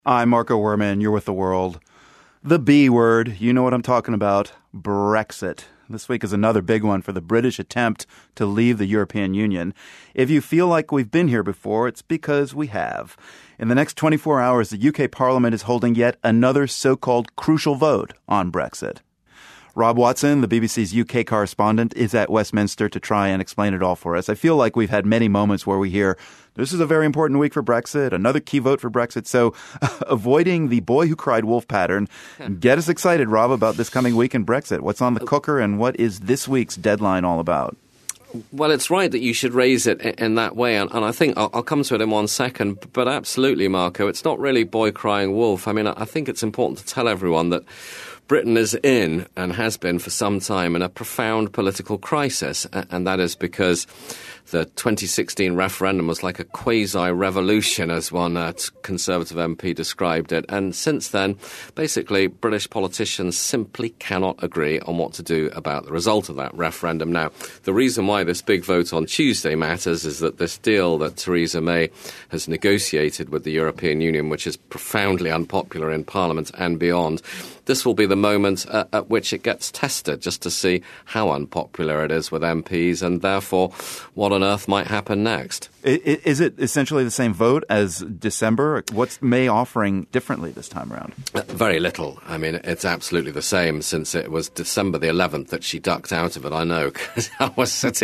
I'm Marco Werman. You're with The World. The B word, you know what I'm talking about, Brexit. This week is another big one for the British attempt to leave the European Union. If you feel like we've been here before, it's because we have. In the next 24 hours, the UK Parliament is holding yet another so-called crucial vote on Brexit. Rob Watson, the BBC's UK correspondent, is at Westminster to try and explain it all for us. I feel like we've had many moments where we hear, this is a very important week for Brexit, another key vote for Brexit. So avoiding the boy who cried wolf pattern, get us excited, Rob, about this coming week in Brexit. What's on the cooker and what is this week's deadline all about? Well, it's right that you should raise it in that way, and I think I'll come to it in 1 second, but absolutely, Marco, it's not really boy crying wolf. I mean, I think it's important to tell everyone that Britain is in, and has been for some time, in a profound political crisis, and that is because the 2016 referendum was like a quasi-revolution, as one Conservative MP described it. And since then, basically, British politicians simply cannot agree on what to do about the result of that referendum. Now, the reason why this big vote on Tuesday matters is that this deal that Theresa May has negotiated with the European Union, which is profoundly unpopular in Parliament and beyond, this will be the moment at which it gets tested, just to see how unpopular it is with MPs, and therefore what on earth might happen next. Is it essentially the same vote as December? What's May offering differently this time around? Very little. I mean, it's absolutely the same, since it was December the 11th that she ducked out of it. I know, because I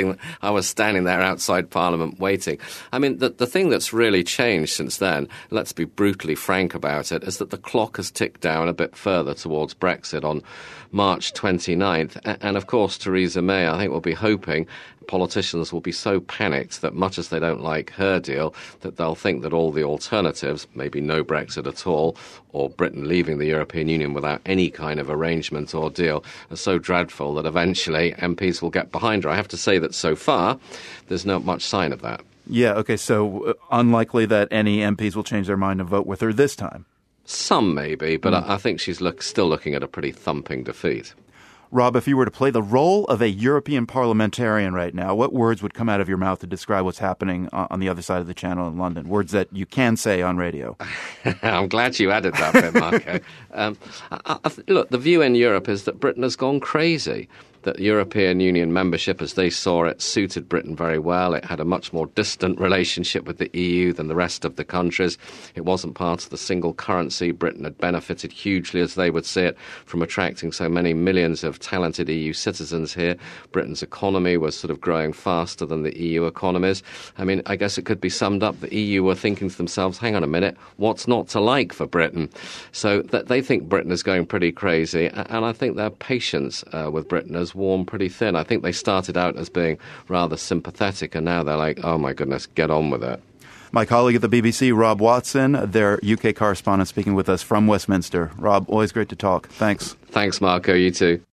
was standing there outside Parliament waiting. I mean, the thing that's really changed since then, let's be brutally frank about it, is that the clock has ticked down a bit further towards Brexit on March 29th. And of course, Theresa May, I think, will be hoping politicians will be so panicked that, much as they don't like her deal, that they'll think that all the alternatives, maybe no Brexit at all, or Britain leaving the European Union without any kind of arrangement or deal, are so dreadful that eventually MPs will get behind her. I have to say that so far, there's not much sign of that. Yeah, okay, so unlikely that any MPs will change their mind and vote with her this time. Some maybe, but I think she's still looking at a pretty thumping defeat. Rob, if you were to play the role of a European parliamentarian right now, what words would come out of your mouth to describe what's happening on the other side of the channel in London? Words that you can say on radio. I'm glad you added that bit, Marco. Look, the view in Europe is that Britain has gone crazy. That European Union membership, as they saw it, suited Britain very well. It had a much more distant relationship with the EU than the rest of the countries. It wasn't part of the single currency. Britain had benefited hugely, as they would see it, from attracting so many millions of talented EU citizens here. Britain's economy was sort of growing faster than the EU economies. I mean, I guess it could be summed up, the EU were thinking to themselves, hang on a minute, what's not to like for Britain? So that they think Britain is going pretty crazy, and I think their patience with Britain has worn pretty thin. I think they started out as being rather sympathetic, and now they're like, oh my goodness, get on with it. My colleague at the BBC, Rob Watson, their UK correspondent, speaking with us from Westminster. Rob, always great to talk. Thanks. Thanks, Marco. You too.